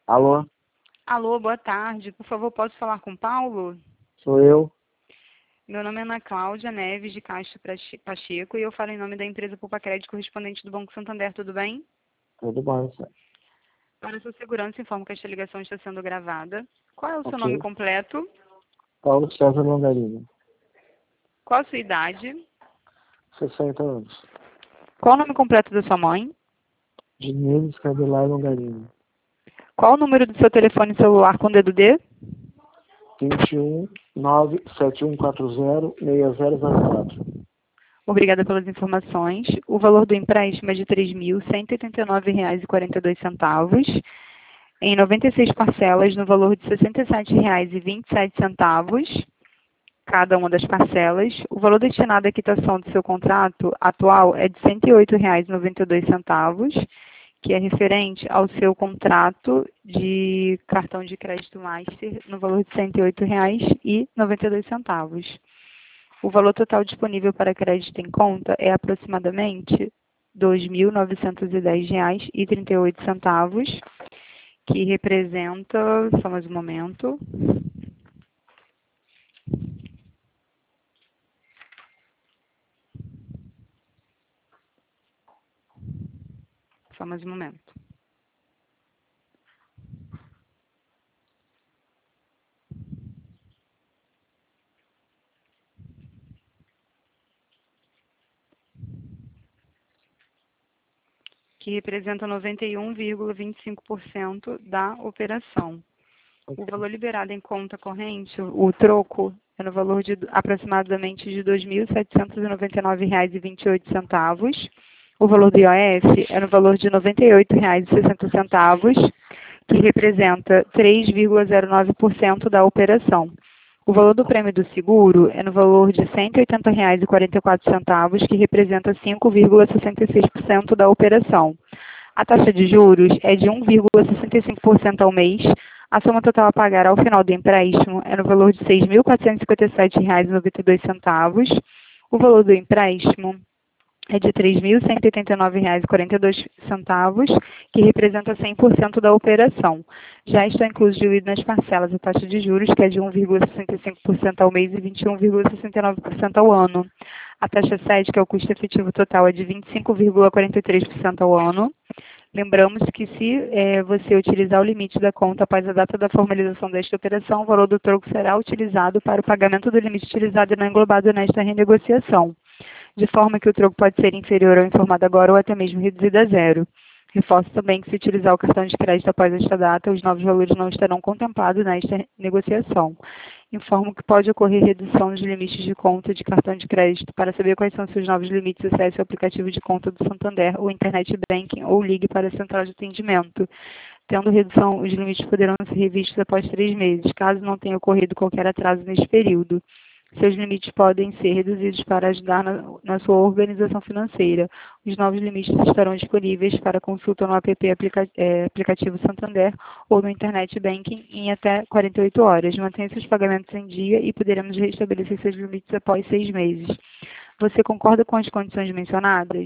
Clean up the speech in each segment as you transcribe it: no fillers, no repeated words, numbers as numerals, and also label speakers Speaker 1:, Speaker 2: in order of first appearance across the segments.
Speaker 1: Alô,
Speaker 2: Alô, boa tarde. Por favor, posso falar com o Paulo?
Speaker 1: sou eu.
Speaker 2: Meu nome é Ana Cláudia Neves de Castro Pacheco e eu falo em nome da empresa Poupa Crédito correspondente do Banco Santander, tudo bem?
Speaker 1: Tudo bom, senhor?
Speaker 2: Para sua segurança, informo que esta ligação está sendo gravada. Qual é o seu nome
Speaker 1: Ok.
Speaker 2: completo?
Speaker 1: Paulo César Longarino,
Speaker 2: Qual a sua idade?
Speaker 1: 60 anos.
Speaker 2: Qual o nome completo da sua mãe?
Speaker 1: Diniz Cadelar Longarino,
Speaker 2: Qual o número do seu telefone celular com dedo D?
Speaker 1: 21 97140 6004.
Speaker 2: Obrigada pelas informações. O valor do empréstimo é de R$ 3.189,42, em 96 parcelas, no valor de R$ 67,27, cada uma das parcelas. O valor destinado à quitação do seu contrato atual é de R$ 108,92, que é referente ao seu contrato de cartão de crédito Master, no valor de R$ 108,92. O valor total disponível para crédito em conta é aproximadamente R$ 2.910,38, que representa, só mais um momento, só mais um momento. Que representa 91,25% da operação. O valor liberado em conta corrente, o troco, é no valor de aproximadamente de R$ 2.799,28. O valor do IOF é no valor de R$ 98,60, que representa 3,09% da operação. O valor do prêmio do seguro é no valor de R$ 180,44, que representa 5,66% da operação. A taxa de juros é de 1,65% ao mês. A soma total a pagar ao final do empréstimo é no valor de R$ 6.457,92. O valor do empréstimo é de R$ 3.189,42, que representa 100% da operação. Já está incluso nas parcelas a taxa de juros, que é de 1,65% ao mês e 21,69% ao ano. A taxa sede, que é o custo efetivo total, é de 25,43% ao ano. Lembramos que se você utilizar o limite da conta após a data da formalização desta operação, o valor do troco será utilizado para o pagamento do limite utilizado e não englobado nesta renegociação, de forma que o troco pode ser inferior ao informado agora ou até mesmo reduzido a zero. Reforço também que se utilizar o cartão de crédito após esta data, os novos valores não estarão contemplados nesta negociação. Informo que pode ocorrer redução dos limites de conta de cartão de crédito. Para saber quais são seus novos limites, acesse o aplicativo de conta do Santander, ou Internet Banking, ou ligue para a central de atendimento. Tendo redução, os limites poderão ser revistos após 3 meses, caso não tenha ocorrido qualquer atraso neste período. Seus limites podem ser reduzidos para ajudar na sua organização financeira. Os novos limites estarão disponíveis para consulta no aplicativo Santander ou no Internet Banking em até 48 horas. Mantenha seus pagamentos em dia e poderemos restabelecer seus limites após 6 meses. Você concorda com as condições mencionadas?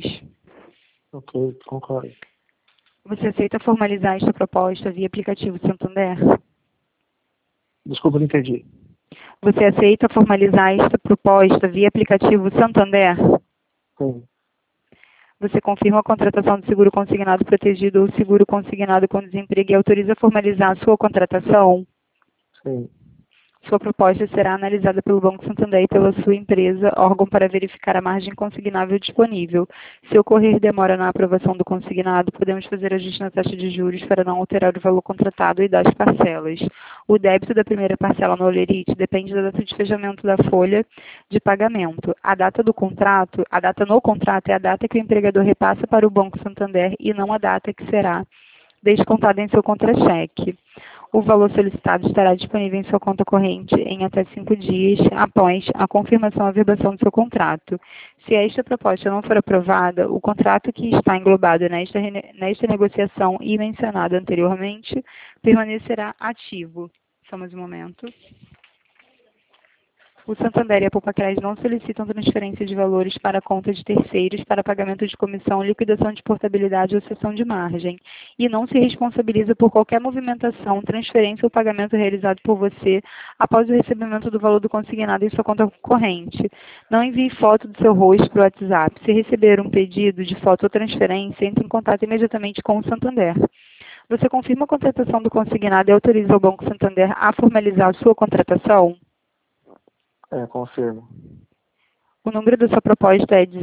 Speaker 1: Ok, concordo.
Speaker 2: Você aceita formalizar esta proposta via aplicativo Santander?
Speaker 1: Desculpa, não entendi.
Speaker 2: Você aceita formalizar esta proposta via aplicativo Santander?
Speaker 1: Sim,
Speaker 2: Você confirma a contratação do seguro consignado protegido ou seguro consignado com desemprego e autoriza a formalizar a sua contratação?
Speaker 1: sim.
Speaker 2: Sua proposta será analisada pelo Banco Santander e pela sua empresa, órgão para verificar a margem consignável disponível. Se ocorrer demora na aprovação do consignado, podemos fazer ajuste na taxa de juros para não alterar o valor contratado e das parcelas. O débito da primeira parcela no Olerite depende da data de fechamento da folha de pagamento. A data no contrato é a data que o empregador repassa para o Banco Santander e não a data que será descontada em seu contra-cheque. O valor solicitado estará disponível em sua conta corrente em até 5 dias após a confirmação e averbação do seu contrato. Se esta proposta não for aprovada, o contrato que está englobado nesta negociação e mencionado anteriormente permanecerá ativo. Só mais um momento. O Santander e a Poupa-Cred não solicitam transferência de valores para a conta de terceiros para pagamento de comissão, liquidação de portabilidade ou cessão de margem, e não se responsabiliza por qualquer movimentação, transferência ou pagamento realizado por você após o recebimento do valor do consignado em sua conta corrente. Não envie foto do seu rosto para o WhatsApp. Se receber um pedido de foto ou transferência, entre em contato imediatamente com o Santander. Você confirma a contratação do consignado e autoriza o Banco Santander a formalizar a sua contratação?
Speaker 1: Confirmo.
Speaker 2: O número da sua proposta é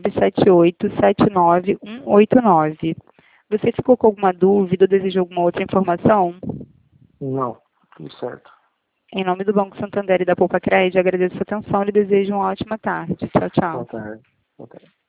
Speaker 2: 1978791189. Você ficou com alguma dúvida ou deseja alguma outra informação?
Speaker 1: Não, tudo certo.
Speaker 2: Em nome do Banco Santander e da Poupa-Cred, agradeço a sua atenção e desejo uma ótima tarde. Tchau, tchau.
Speaker 1: Boa tarde. Boa tarde.